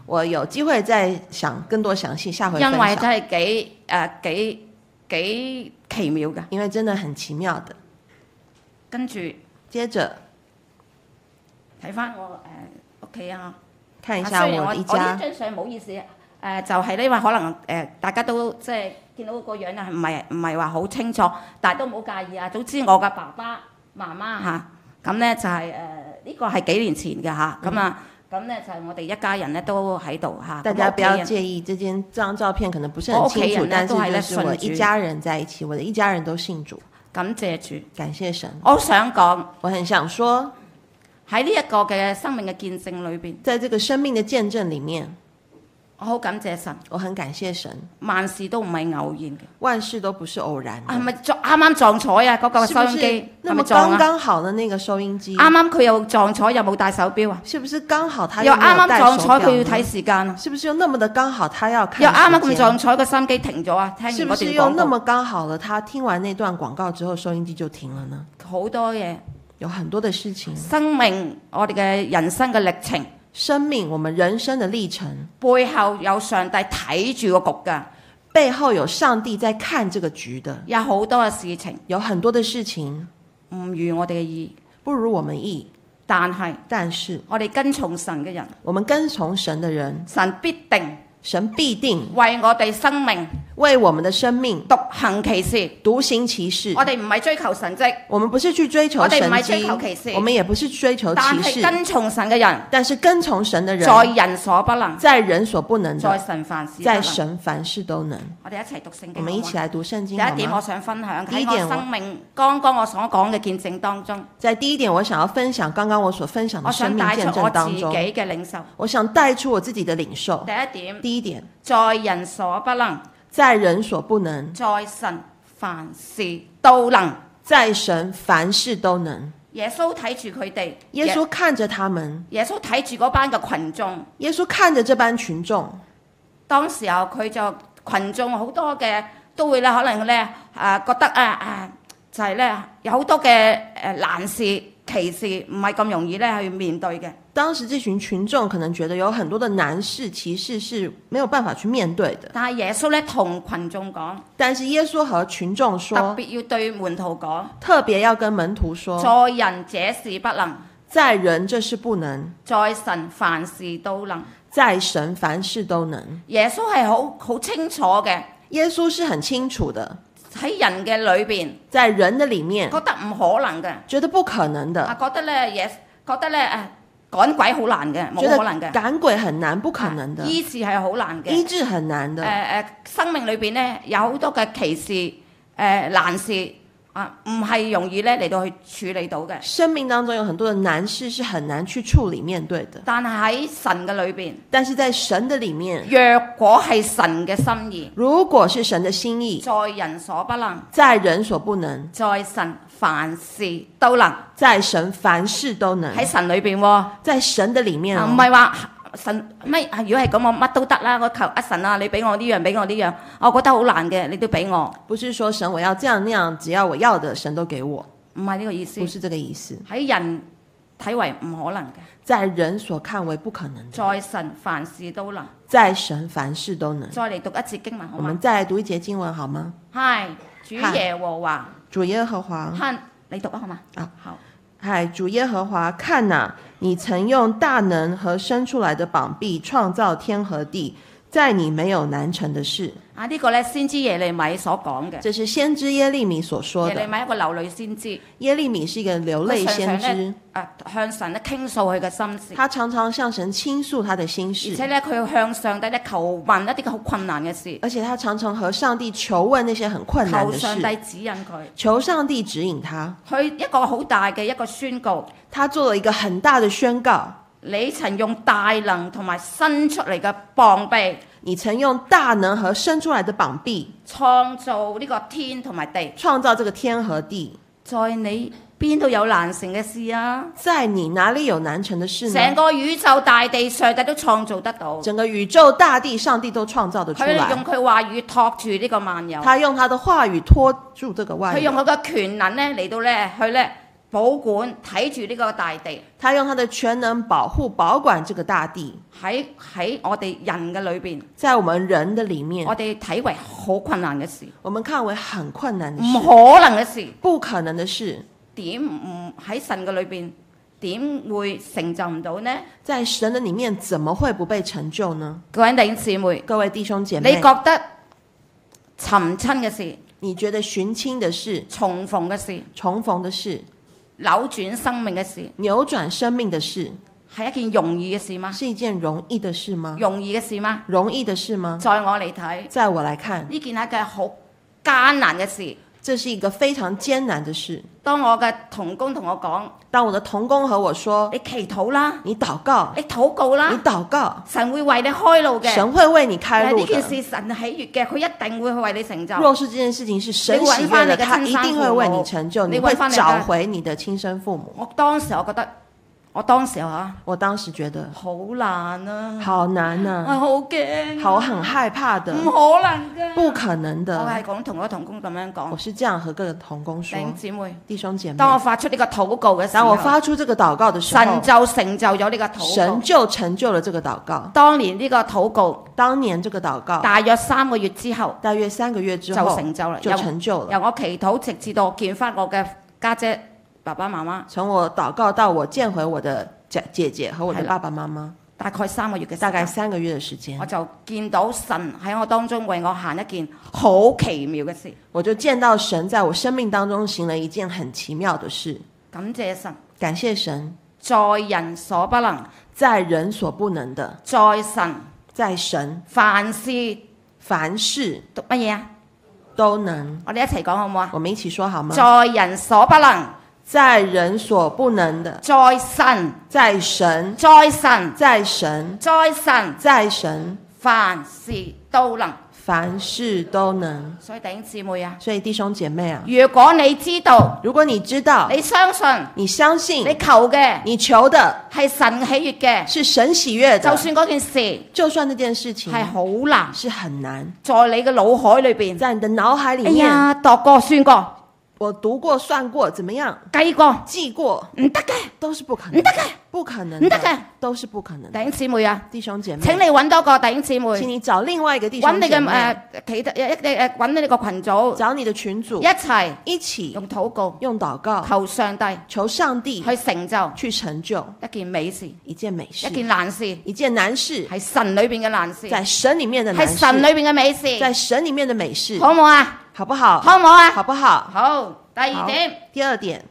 我有機會再想更多詳細，下回分享。 因為真係幾奇妙嘅。 因為真的很奇妙的。 跟住接着睇翻我屋企啊， 看一下雖然我我的一家呢。張相唔好意思，就係呢，因為可能大家都即係見到個樣啊，唔係話好清楚，但係都唔好介意啊。總之我嘅爸爸媽媽嚇，咁咧就係呢個係幾年前嘅嚇，咁咧就係我哋一家人咧都喺度嚇。 大家不要介意，這張照片可能不是很清楚，但是就是我一家人在一起，我的一家人都信主。 感謝主， 感謝神。 我想講， 我很想說， 喺呢一個嘅生命嘅見證裏邊， 在這個生命的見證裡面， 我好感謝神。 我很感謝神， 萬事都唔係偶然嘅， 萬事都不是偶然的。 係咪啱啱撞彩啊？嗰個收音機是不是那麼係咪撞啊？ 剛剛好的那個收音機， 啱啱佢又撞彩，又冇帶手錶啊？ 是不是剛好他又又沒有啱啱帶手撞彩，佢錶呢？ 要睇時間啊？ 是不是又那麼的剛好他要看又啱啱咁時間撞彩，個收音機停咗啊？聽完是不是嗰段廣告， 又那麼剛好了？他聽完那段廣告之後，收音機就停了呢？ 好多嘢， 有很多的事情， 生命我哋嘅人生嘅歷程生命我們人生的歷程背後有上帝睇住個局㗎， 背後有上帝在看這個局的， 有好多嘅事情有很多的事情唔如我哋嘅意， 不如我們意，但是我哋跟從神嘅人， 我們跟從神的人， 神必定神必定為我哋生命為我們的生命獨行其事。 獨行其事。 我哋唔係追求神蹟， 我們不是去追求神蹟， 我哋唔係追求奇事， 我們也不是追求但奇事。 係跟從神嘅人， 但是跟從神的人， 在人所不能， 在人所不能在的， 神凡事都在能。 神凡事都能。 我哋一齊讀聖經。 我們一起來讀聖經第一點，我好嗎？ 想分享喺第一點我生命剛剛我所講嘅見證當中， 在第一點，我想要分享剛剛我所分享的我想生命見帶出我自己證當中， 嘅領受。 我想帶出我自己的領受。 第一點， 第一點， 在人所不能， 在人所不能， 在神凡事都能。 在神凡事都能。 耶穌睇住佢哋， 耶穌看着他們， 耶穌睇住嗰班嘅群眾， 耶穌看着這班群眾， 當時候佢就群眾好多嘅都會咧，可能咧覺得就係咧有好多嘅難事歧視，唔係咁容易咧去面對嘅。 當時這群眾可能覺得有很多的難事歧視是沒有辦法去面對的， 但係耶穌咧同群眾講， 但是耶穌和群眾特說， 別要對門徒講， 特別要跟門徒說， 在人這是不能， 在人這是不能， 在神凡事都能。 在神凡事都能。 耶穌係好清楚嘅， 耶穌是很清楚的， 喺人嘅裏邊在人的裡面覺得唔可能嘅， 覺得不可能的， 覺得咧趕鬼好難嘅，冇覺得可能嘅。 趕鬼很難，不可能的， 醫治係好難嘅， 醫治很難的。 生命裏邊咧有好多嘅歧視難事唔係容易咧嚟到去處理到嘅。 生命當中有很多的難事是很難去處理面對的， 但係喺神嘅裏邊， 但是在神的裡面， 若果係神嘅心意， 如果是神的心意， 在人所不能， 在人所不能， 在神凡事都能。 在神凡事都能， 喺神裏邊喎， 在神的裡面唔係話神咩？如果係咁，我乜都得啦。我求神啊，你俾我呢樣，俾我呢樣，我覺得好難嘅，你都俾我。 不是說神我要這樣那樣，只要我要的神都給我， 唔係呢個意思。 不是這個意思。 喺人睇為唔可能嘅， 在人所看為不可能的， 在神凡事都能。 在神凡事都能。 再嚟讀一節經文好嗎？ 我們再來讀一節經文好嗎？ 係主耶和華， 主耶和華， 你讀啊好嗎？ 啊好。 嗨，主耶和華，看哪，你曾用大能和伸出來的膀臂創造天和地，在你沒有難成的事。 呢個咧先知耶利米所講嘅。 這是先知耶利米所說的。 耶利米一個流淚先知。 耶利米是一個流淚先知。 向神咧傾訴佢嘅心事。 他常常向神傾訴他的心事。 而且咧佢要向上帝咧求問一啲好困難嘅事。 而且他常常和上帝求問那些很困難的事。 求上帝指引佢。 求上帝指引他。 佢一個好大嘅一個宣告。 他做了一個很大的宣告。 你曾用大能同埋伸出嚟嘅膀臂。 你曾用大能和伸出來的膀臂創造呢個天同埋地， 創造這個天和地。 在你邊度有難成嘅事啊？ 在你哪裡有難成的事呢？ 成個宇宙大地上帝都創造得到， 整個宇宙大地上帝都創造得出來。 佢用佢話語托住呢個萬有， 他用他的話語托住這個萬有。 佢用佢嘅權能咧嚟到咧去咧保管睇住呢個大地， 他用他的全能保護保管這個大地， 喺我哋人嘅裏邊， 在我們人的裡面， 我哋睇為好困難嘅事， 我們看為很困難的唔事， 可能嘅事， 不可能的事， 點唔喺神嘅裏邊點會成就唔到呢？ 在神的裡面怎麼會不被成就呢？ 各位弟兄姊妹， 各位弟兄姐妹， 你覺得尋親嘅事、 你覺得尋親的事、 重逢嘅事、 重逢的事、 扭轉生命嘅事， 扭轉生命的事， 係一件容易嘅事嗎？ 是一件容易的事嗎？ 容易嘅事嗎？ 容易的事嗎？ 在我嚟睇， 在我來看， 呢件係一件好艱難嘅事。 這是一個非常艱難的事。 當我嘅同工同我講， 當我的同工和我說， 你祈禱啦， 你禱告， 你禱告啦， 你禱告， 神會為你開路嘅。 神會為你開路呢件的。 事神喜悅嘅，佢一定會去為你成就。 若是這件事情是神喜悅的，他一定會為你成就，你會找回你的親生父母。 我當時我當時覺得好難啊， 好難啊， 我好驚， 我很害怕的， 唔可能嘅， 不可能我的。 係講同我同工咁樣講。 我是這樣和各個同工說， 弟兄姊妹， 弟兄姐妹， 當我發出呢個禱告嘅時候， 當我發出這個禱告的時候， 神就成就咗呢個禱告。 神就成就了這個禱告。 當年呢個禱告， 當年這個禱告大約3個月之後， 大約3個月之後就成就啦， 就成就了。 由我祈禱直至到見翻我嘅家姐、爸爸媽媽， 從我禱告到我見回我的姐姐和我的爸爸媽媽， 大概3個月嘅時間， 大概3個月的時間我，就見到神喺我當中為我行一件好奇妙嘅事。 我就見到神在我生命當中行了一件很奇妙的事。 感謝神， 感謝神， 在人所不能， 在人所不能的， 在神在神凡事凡事讀乜嘢啊？ 都能。 我哋一齊講好唔好啊？ 我們一起說好嗎？ 在人所不能， 在人所不能的， 在神， 在神， 在神， 在神， 在神， 在神， 凡事都能。 凡事都能。 所以弟兄姊妹啊， 所以弟兄姐妹啊， 如果你知道， 如果你知道， 你相信， 你相信， 你求嘅你求的係神喜悅嘅， 是神喜悅的， 就算嗰件事就算那件事情係好難， 是很難， 在你嘅腦海裏邊， 在你的腦海裡哎面， 呀，度過算過， 我讀過算過怎麼樣， 計過， 記過， 唔得嘅， 都是不可能， 唔得嘅， 不可能唔得嘅的，都是不可能的。 弟兄姊妹啊， 弟兄姐妹， 請你揾多個弟兄姊妹， 請你找另外一個弟揾你嘅兄姐妹， 其他揾你個群組， 找你的群組一齊一起用禱告用禱告求上帝求上帝去成就去成就一件美事， 一件美事， 一件難事， 一件難事， 係神裏邊嘅難事， 在神裡面的難係事， 神裏邊嘅美事， 在神裡面的美事， 好唔好啊？ 好不好？ 好唔好啊？ 好不好？ 好。第二好點， 第二點，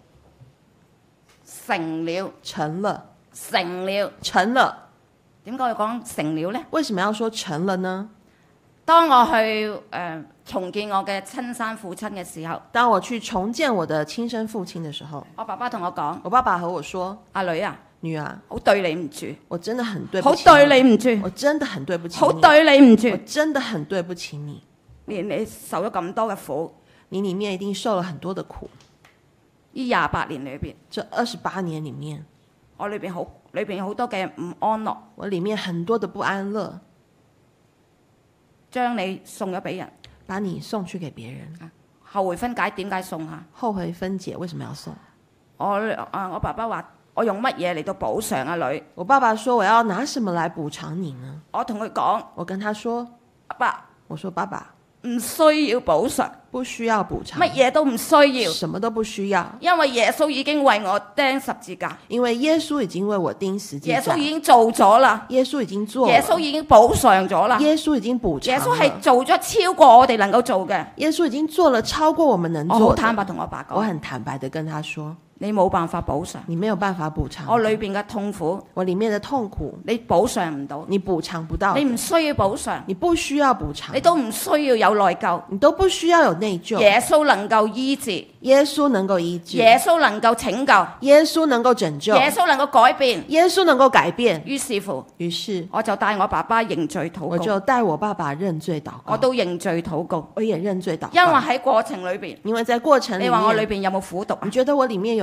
成了， 成了， 成了。 成了。 點解要講成了呢？ 為什麼要說成了呢？ 當我去重建我嘅親生父親嘅時候， 當我去重建我的親生父親的時候， 我爸爸同我講： 我爸爸和我說阿女啊， 女兒， 好對你唔住， 我真的很對不好起對你唔住， 我真的很對不起好你， 對你唔住我，真的很對不起你。 連你受咗咁多嘅苦， 你裡面一定受了很多的苦， 呢28年裏邊， 這28年裡面， 我裏邊好多嘅唔安樂， 我裡面很多的不安樂， 將你送咗俾人， 把你送去給別人。 後回分解點解送下？ 後回分解為什麼要送？ 我爸爸話：我用乜嘢嚟到補償阿女？ 我爸爸說我要拿什麼來補償你呢？ 我同佢講： 我跟他說， 阿爸我說爸爸唔需要補償， 不需要補償， 乜嘢都唔需要， 什麼都不需要， 因為耶穌已經為我釘十字架， 因為耶穌已經為我釘十字架， 耶穌已經做咗啦， 耶穌已經做了， 耶穌已經補償咗啦， 耶穌已經補償了， 耶穌係做咗超過我哋能夠做嘅。 耶穌已經做了超過我們能我做的。 好坦白同我爸我講， 很坦白的跟他說， 你冇辦法補償， 你沒有辦法補償我裏邊嘅痛苦我裡面的痛苦， 你補償唔到， 你補償不到的， 你唔需要補償， 你不需要補償， 你都唔需要有內疚。 你都不需要有內疚。 耶穌能夠醫治， 耶穌能夠醫治， 耶穌能夠拯救， 耶穌能夠拯救， 耶穌能夠改變。 耶穌能夠改變。 於是乎， 於是我就帶我爸爸認罪禱告， 我就帶我爸爸認罪禱告， 我都認罪禱告， 我也認罪禱告。 因為喺過程裏邊， 因為在過程裡面， 你話我裏邊有冇苦毒啊你？覺得我裡面有沒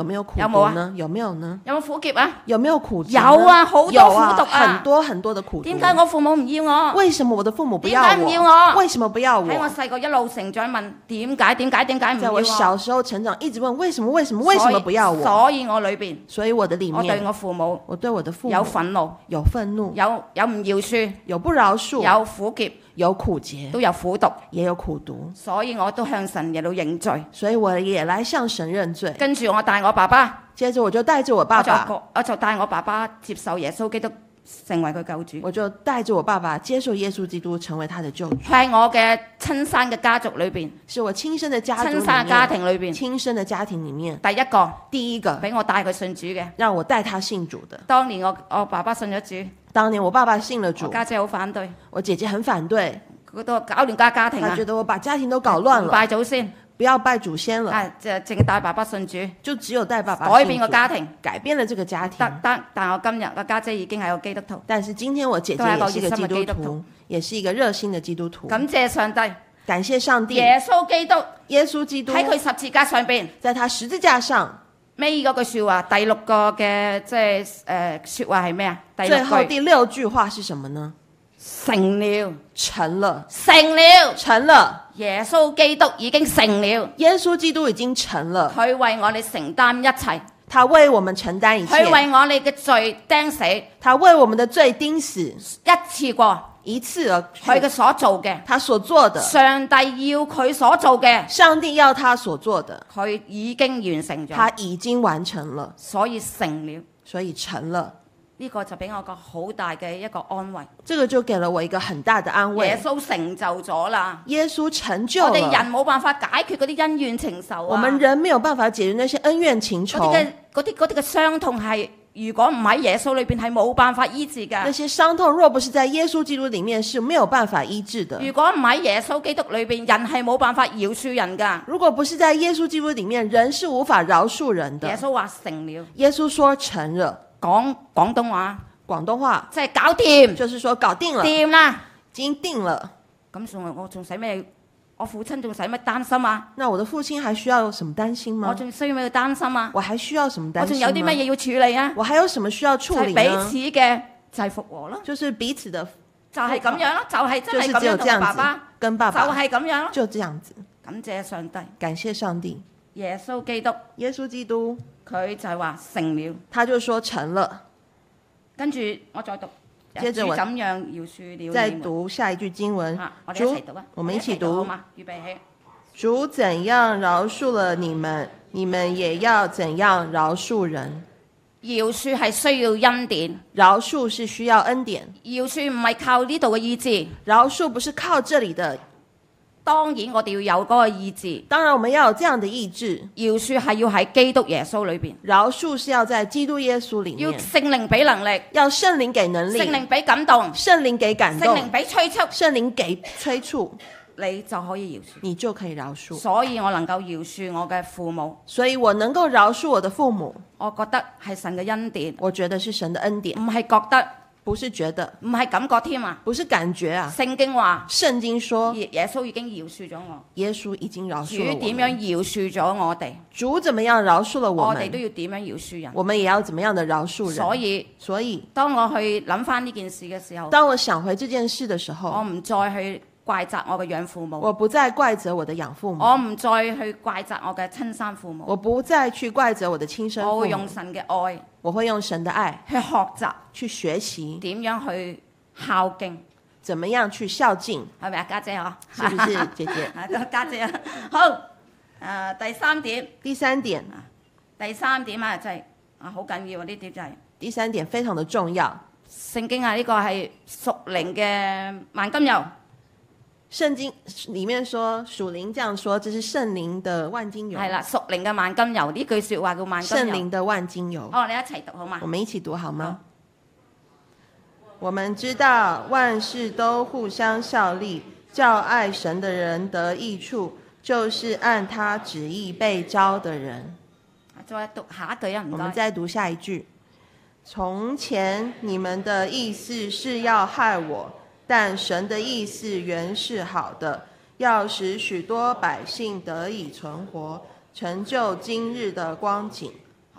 沒有苦有冇啊毒呢？有沒有呢？ 有冇苦劫啊？ 有沒有苦毒呢？ 有啊，好多有苦毒啊很多很多的苦毒。 點解我父母唔要我？ 為什麼我的父母不要點解唔要我為什麼不要喺我我？ 細個一路成長問點解唔在我要我？ 小時候成長，一直問為什麼不要我？ 所以我裏邊， 所以我的裡我對面， 我父母我對我的父母有憤怒， 有憤怒， 有唔饒恕， 有不饒恕， 有苦劫， 有苦結， 都有苦毒， 也有苦毒。 所以我都向神嚟到認罪。 所以我也來向神認罪。 跟住我帶我爸爸， 接着我就帶着我爸爸， 我就帶我爸爸接受耶穌基督成為佢救主。 我就帶着我爸爸接受耶穌基督成為他的救主。 喺我嘅親生嘅家族裏邊， 是我親生的家族裡面， 親生嘅家庭裏邊， 親生的家庭裡面， 第一個俾我帶佢信主嘅， 讓我帶他信主的。 當年我爸爸信咗主， 當年我爸爸信了主， 我家姐好反對， 我姐姐很反對， 佢都搞亂家庭啊她覺，得我把家庭都搞亂了， 拜祖先， 不要拜祖先了， 就淨係帶爸爸信主， 就只有帶爸爸信主改變個家庭。 改變了這個家庭。 但我今日個家姐已經係個基督徒， 但是今天我姐姐也是一個基督徒，也是一個熱心的基督徒。 感謝上帝， 感謝上帝， 耶穌基督耶穌基督喺佢十字架上邊， 在他十字架上尾嗰句説話，第六個嘅即係説話係咩啊？ 最後第六句話是什麼呢？ 成了， 成了， 成了， 成了。 耶穌基督已經成了， 耶穌基督已經成了， 佢為我哋承擔一切， 他為我們承擔一切， 佢為我哋嘅罪釘死， 他為我們的罪釘死， 一次過， 一次而去， 佢嘅所做嘅， 他所做的， 上帝要佢所做嘅， 上帝要他所做的， 佢已經完成咗， 他已經完成了， 所以成了。 所以成了。 呢個就俾我個好大嘅一個安慰。 這個就給了我一個很大的安慰。 耶穌成就咗啦， 耶穌成就了。 我哋人冇辦法解決嗰啲恩怨情仇啊。 我們人沒有辦法解決那些恩怨情仇。 嗰啲嘅傷痛係，如果唔喺耶穌裏邊係冇辦法醫治㗎。 那些傷痛若不是在耶穌基督裡面是沒有辦法醫治的。 如果唔喺耶穌基督裏邊，人係冇辦法饒恕人㗎。 如果不是在耶穌基督裡面，人是無法饒恕人的。 耶穌話成了。 耶穌說成了。 講廣東話。 廣東話即係搞掂， 就是說搞定了， 掂啦， 已經定了。 咁我仲使咩？我父親仲使乜擔心啊？ 那我的父親還需要有什麼擔心嗎？ 我仲需要咩擔心啊？ 我還需要什麼擔心？ 我仲有啲乜嘢要處理啊？ 我還有什麼需要處理呢？ 彼此嘅就係復和咯， 就是彼此的， 就係咁樣咯，就係真係咁樣同爸爸跟爸爸就係咁樣咯， 就這樣子。 感謝上帝， 感謝上帝。 耶穌基督， 耶穌基督， 佢就係話成了， 他就說成了。 跟住我再讀， 接着我怎樣饒恕了？ 再讀下一句經文。 我哋一齊讀啊！ 我們一起讀好嘛？預備起。 主怎樣饒恕了你們，你們也要怎樣饒恕人。 饒恕係需要恩典， 饒恕是需要恩典。 饒恕唔係靠呢度嘅意志， 饒恕不是靠這裡的。 當然我哋要有嗰個意志， 當然我們要有這樣的意志。 饒恕係要喺基督耶穌裏邊， 饒恕是要在基督耶穌裡面， 要聖靈俾能力， 要聖靈給能力， 聖靈俾感動， 聖靈給感動， 聖靈俾催促， 聖靈給催促， 你就可以饒恕， 你就可以饒恕。 所以我能夠饒恕我嘅父母， 所以我能夠饒恕我的父母， 我覺得係神嘅恩典， 我覺得是神的恩典， 唔係覺得。 不是覺得， 唔係感覺添啊！ 不是感覺啊！ 聖經話， 聖經說， 耶穌已經饒恕咗我。 耶穌已經饒恕了我。 主點樣饒恕咗我哋？ 主怎麼樣饒恕了我們？ 我哋都要點樣饒恕人？ 我們也要怎麼樣的饒恕人？所以， 當我去諗翻呢件事嘅時候， 當我想回這件事的時候， 我唔再去怪責我嘅養父母， 我不再怪責我的養父母， 我唔再去怪責我嘅親生父母， 我不再去怪責我的親生父母， 我會用神嘅愛， 我會用神的愛去學習， 去學習點樣去孝敬， 怎麼樣去孝敬， 係咪啊，家姐啊？ 是不是姐姐？ 家姐啊，好，第三點， 第三點啊，就係好緊要呢啲就係第三點非常的重要。 聖經啊，呢個係屬靈嘅萬金油。 聖經裡面說屬靈這樣說，這是聖靈的萬金油。 係啦，屬靈嘅萬金油，呢句説話叫萬金油。 聖靈的萬金油。 我哋一齊讀好嗎？ 我們一起讀好嗎？我們知道萬事都互相效力，叫愛神的人得益處，就是按他旨意被召的人。 再讀下一句啊，唔該。 我們再讀下一句。從前你們的意思是要害我，但神的意思原是好的，要使許多百姓得以存活，成就今日的光景。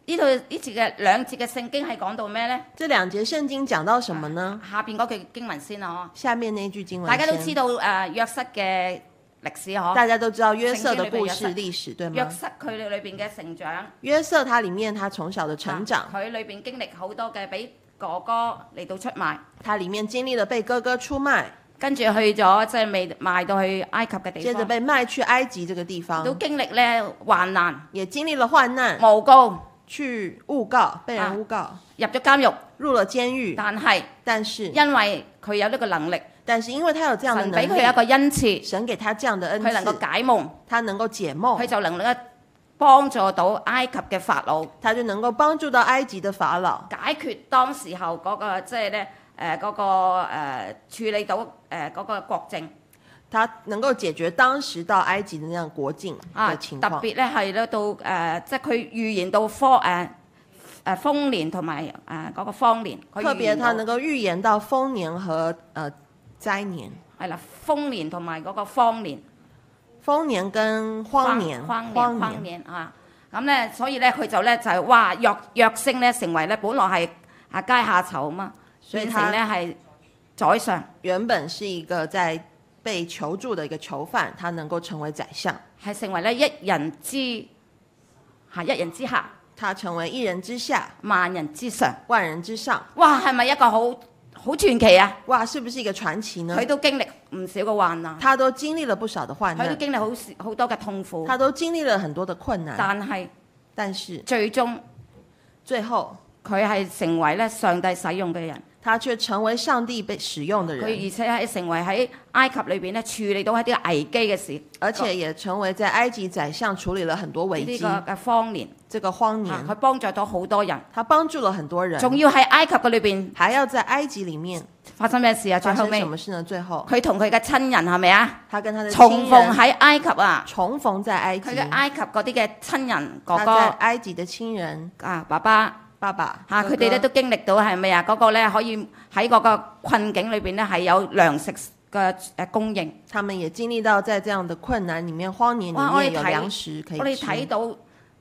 呢度呢節嘅兩節嘅聖經係講到咩呢？ 這兩節聖經講到什麼呢？ 下邊嗰句經文先啊， 下面那句經文大家都先知道約瑟嘅歷史嗬， 大家都知道約瑟的故事歷史，對嗎？ 約瑟佢哋裏邊嘅成長， 約瑟他裡面他從小的成長， 佢裏邊經歷好多嘅俾哥哥嚟到出賣， 他裡面經歷了被哥哥出賣， 跟住去咗即係未賣到去埃及嘅地方， 接着被賣去埃及這個地方， 都經歷咧患難， 也經歷了患難， 誣告， 去誣告，被人誣告， 入咗監獄， 入了監獄，但是因為佢有呢個能力， 但是因為他有這樣的能力， 神俾佢一個恩賜， 神給他這樣的恩賜， 佢能夠解夢， 他能夠解夢， 佢就能夠幫助到埃及嘅法老， 他就能夠幫助到埃及的法老， 解決當時候嗰個即係咧嗰個處理到嗰個國政， 他能夠解決當時到埃及的那樣國境的情況。 特別咧係咧到即係佢預言到豐年同埋嗰個荒年， 特別他能夠預言到豐年和災年。 係啦，豐年同埋嗰個荒年。 豐年跟荒年， 荒年啊！咁咧，所以咧佢就咧就係哇躍升咧，成為咧本來係階下囚啊嘛，變成咧係宰相。 原本是一個在被囚住的一個囚犯，他能夠成為宰相， 係成為咧一人之下， 他成為一人之下， 萬人之上， 萬人之上。 哇！係咪一個好傳奇啊？ 哇！是不是一個傳奇呢？ 佢都經歷唔少嘅患難， 他都經歷了不少的患難， 佢都經歷好多嘅痛苦， 他都經歷了很多的困難。但是最後佢係成為咧上帝使用嘅人， 他卻成為上帝被使用的人， 佢而且係成為喺埃及裏邊咧處理到一啲危機嘅事， 而且也成為在埃及宰相處理了很多危機。 呢個嘅荒年， 這個荒年， 佢幫助到好多人， 他幫助了很多人， 仲要喺埃及嘅裏邊， 還要在埃及裡面發生咩事啊？最後尾發生什麼事呢？最後佢同佢嘅親人係咪啊？ 他跟他的重逢喺埃及啊！ 重逢在埃及， 佢嘅埃及嗰啲嘅親人哥哥， 他在埃及的親人爸爸嚇，佢哋咧都經歷到係咪啊？嗰個咧可以喺嗰個困境裏邊咧係有糧食嘅供應。 他們也經歷到在這樣的困難裡面、荒年裡面有糧食可以吃。 我哋睇到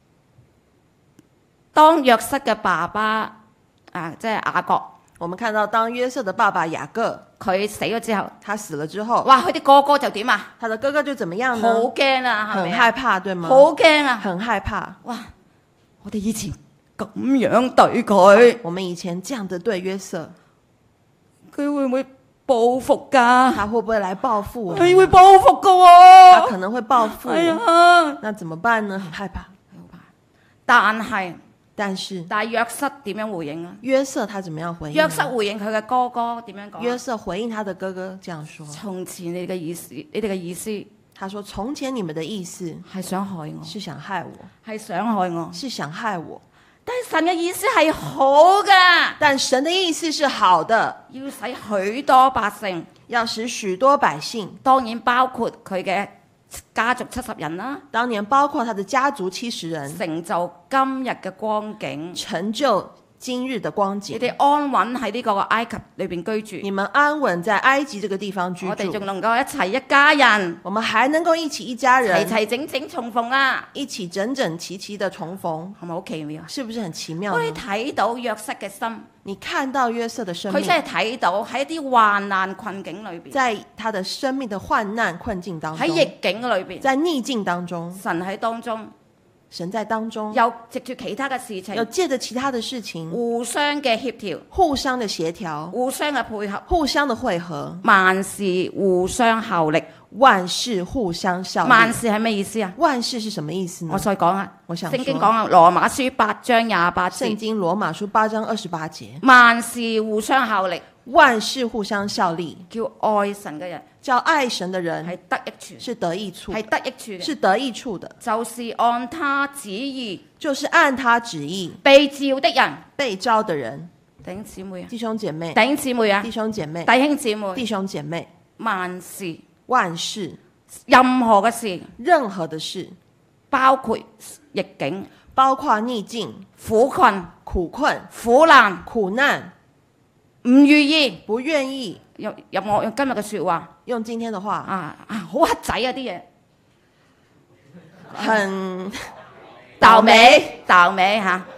當約瑟嘅爸爸即係雅各。 我們看到當約瑟的爸爸雅各， 佢死咗之後， 他死了之後， 哇！佢啲哥哥就點啊？ 他的哥哥就怎麼樣呢？ 好驚啊， 很害怕，對嗎？ 好驚啊， 很害怕。 哇！我哋以前咁樣對佢， 我們以前這樣的對約瑟， 佢會唔會報復㗎？ 他會不會來報復？ 佢會報復㗎喎， 他可能會報復。 哎呀， 那怎麼辦呢？很害怕。但是約瑟點樣回應啊？ 約瑟他怎麼樣回應？ 約瑟回應佢嘅哥哥點樣講？ 約瑟回應他的哥哥這樣說： 從前你哋嘅意思， 他說從前你們的意思係想害我， 是想害我， 係想害我， 是想害我。 但係神嘅意思係好噶， 但神的意思是好的， 要使許多百姓， 要使許多百姓， 當然包括佢嘅家族70人啦， 當年包括他的家族70人， 成就今日嘅光景， 成就今日的光景。 你哋安穩喺呢個埃及裏邊居住， 你們安穩在埃及這個地方居住， 我哋仲能夠一齊一家人， 我們還能夠一起一家人， 齊整整重逢啊， 一起整整齊齊的重逢， 係咪好奇妙？ 是不是很奇妙？ 我哋睇到約瑟嘅心， 你看到約瑟的生命， 佢真係睇到喺一啲患難困境裏邊， 在他的生命的患難困境當中， 喺逆境裏邊， 在逆境當中， 神喺當中。 神在當中， 又藉住其他嘅事情， 又借着其他的事情， 互相嘅協調， 互相的協調， 互相嘅配合， 互相的匯合， 萬事互相效力， 萬事互相效力。 萬事係咩意思啊？ 萬事是什麼意思呢？ 我再講啊， 我想聖經講啊，羅馬書8章28節， 聖經羅馬書8章28節， 萬事互相效力， 萬事互相效力， 叫愛神嘅人， 叫愛神的人係得益處， 是得益處， 係得益處嘅， 是得益處的， 就是按他旨意， 就是按他旨意被召的人， 被召的人。 弟兄姊妹啊， 弟兄姐妹， 弟兄姊妹啊， 弟兄姐妹， 弟兄姊妹， 弟兄姐妹， 萬事， 萬事， 任何嘅事， 任何的事， 包括逆境， 包括逆境、 苦困、 苦困、 苦難、 苦難， 唔願意， 不願意。 用我用今日嘅説話， 用今天的話， 好黑仔啊啲嘢， 很豆尾嚇，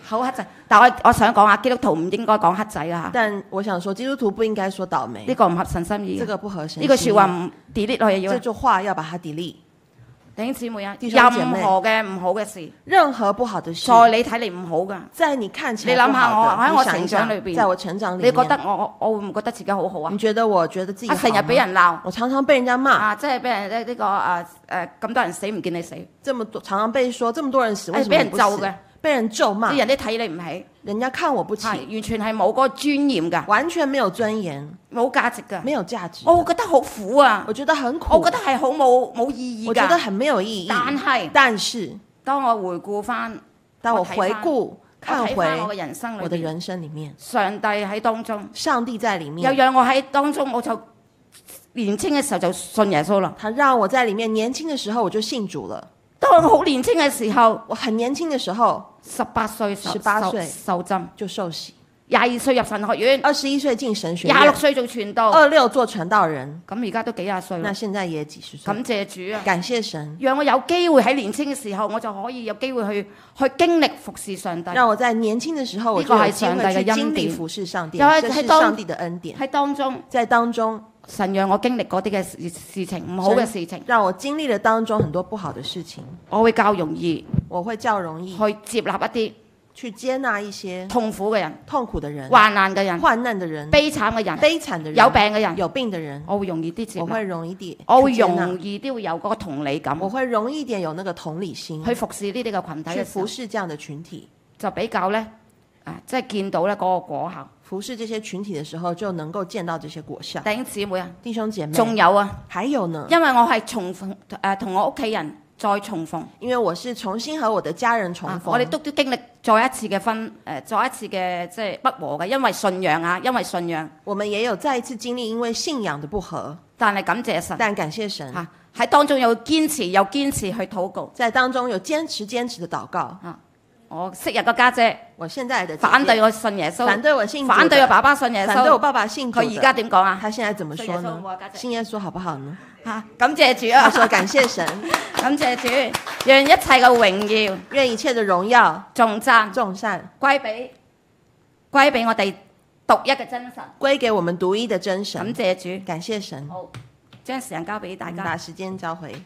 好黑仔。但我想講啊，基督徒唔應該講黑仔啊， 但我想說，基督徒不應該說倒霉， 呢個唔合神心意。 這個不合神心意。 呢句説話唔 delete 落去要。 這句話要把它 delete。 弟兄姊妹啊， 弟兄姐妹任何嘅唔好嘅事， 任何不好的事， 在你睇嚟唔好噶， 在你看起來你諗下不好的， 我喺我你想一想成長裏邊， 在我成長裏面， 你覺得我會唔會覺得自己好好啊？ 你覺得我覺得自己好嗎？ 成日俾人鬧， 我常常被人家罵啊，即係俾人呢個咁多人死唔見你死， 這麼多常常被說這麼多人死，為什麼俾你不死？ 人咒嘅， 被人咒罵， 啲人都睇你唔起， 人家看我不起， 完全係冇嗰個尊嚴㗎， 完全沒有尊嚴， 冇價值㗎， 沒有價值。 我會覺得好苦啊， 我覺得很苦， 我覺得係好冇意義㗎， 我覺得很沒有意義。但是當我回顧翻， 當我回顧看回我嘅人生裏邊， 我的人生裡面， 上帝喺當中， 上帝在裡面， 又讓我喺當中，我就年輕嘅時候就信耶穌啦。 他讓我在裡面年輕的時候我就信主了。 當我好年輕嘅時候， 我很年輕的時候 ，18歲受浸就受洗 ，22歲入神學院 ，21歲進神學院 ，26歲做傳道 ，26做傳道人。 咁而家都幾廿歲啦。 那現在也幾十歲。 感謝主啊！ 感謝神， 讓我有機會喺年輕嘅時候，我就可以有機會去經歷服侍上帝。 讓我在年輕的時候，我就有機會去經歷服侍上帝。這是上帝的恩典。 喺當中， 在當中， 神讓我經歷嗰啲嘅事情，唔好嘅事情， 讓我經歷了當中很多不好的事情。 我會較容易， 我會較容易去接納一啲， 去接納一些痛苦嘅人、 痛苦的人、 患難嘅人、 患難的人、 悲慘嘅人、 悲慘的人、 有病嘅人、 有病的人， 我會容易啲接納， 我會容易啲， 我會容易啲會有嗰個同理感， 我會容易點有那個同理心， 去服侍呢啲嘅群體嘅時候， 去服侍這樣的群體， 就比較咧即係見到咧嗰個果效。 服侍這些群體的時候，就能夠見到這些果效。 弟兄姊妹啊， 弟兄姐妹， 仲有啊， 還有呢， 因為我係重逢同我屋企人再重逢， 因為我是重新和我的家人重逢， 我哋都經歷再一次嘅再一次嘅即係不和嘅，因為信仰啊，因為信仰， 我們也有再一次經歷因為信仰的不和， 但係感謝神， 但感謝神喺當中有堅持去禱告， 在當中有堅持的禱告啊。我昔日個家姐， 我現在的反對我信耶穌， 反對我信主， 反對我爸爸信耶穌， 反對我爸爸信主。 佢而家點講啊？ 他現在怎麼說呢？信耶穌好不好呢？ 感謝主啊！ 他說感謝神， 感謝主，讓一切嘅榮耀， 願一切的榮耀、 頌讚歸俾我哋獨一嘅真神， 歸給我們獨一的真神。 感謝主， 感謝神。 好，將時間交俾大家， 把時間交回。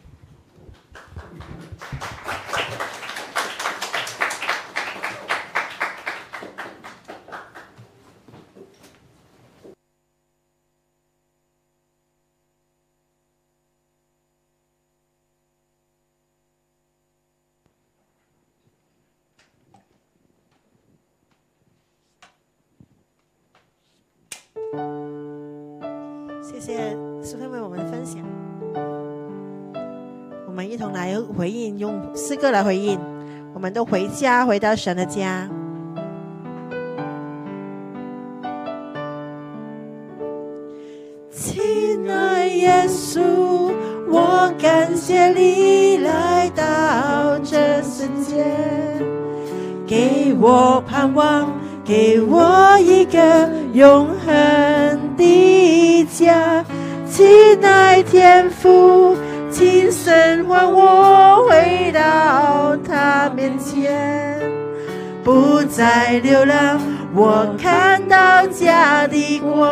謝謝蘇菲為我們的分享，我們一同來回應，用詩歌來回應。我們都回家，回到神的家。親愛耶穌，我感謝你來到這世界，給我盼望，給我一個永恆的家。親愛天父，請神還我回到他面前，不再流浪，我看到家的光。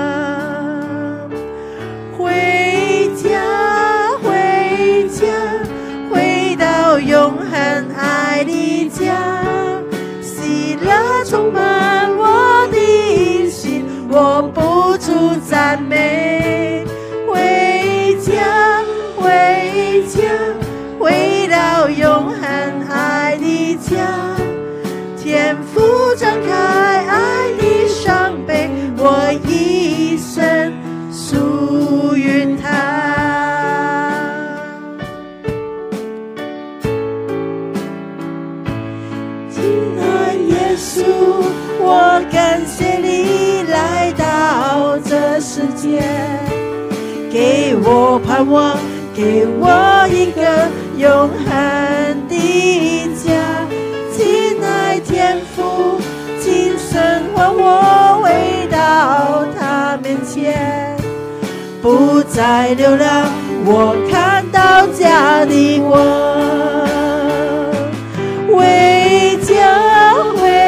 回家，回家，回到永恆愛的家，喜樂充滿我的心，我不住讚美。回家，回家，回到永恆愛的家，天父張開愛的傷悲，我一生屬於他。親愛耶穌，我感謝你來到這世界，給我盼望，給我一個永恆的家。親愛天父，請神還我回到他面前，不再流浪，我看到家的光。回家，回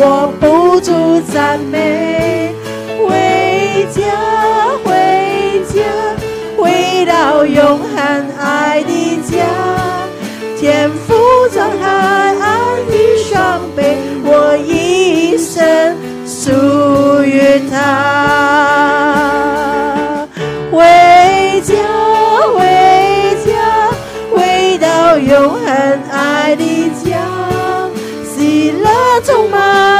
我不住赞美。回家，回家，回到永恒爱的家，天父张开爱的双臂，我一生属于他。回家，回家，回到永恒爱的家，喜乐充满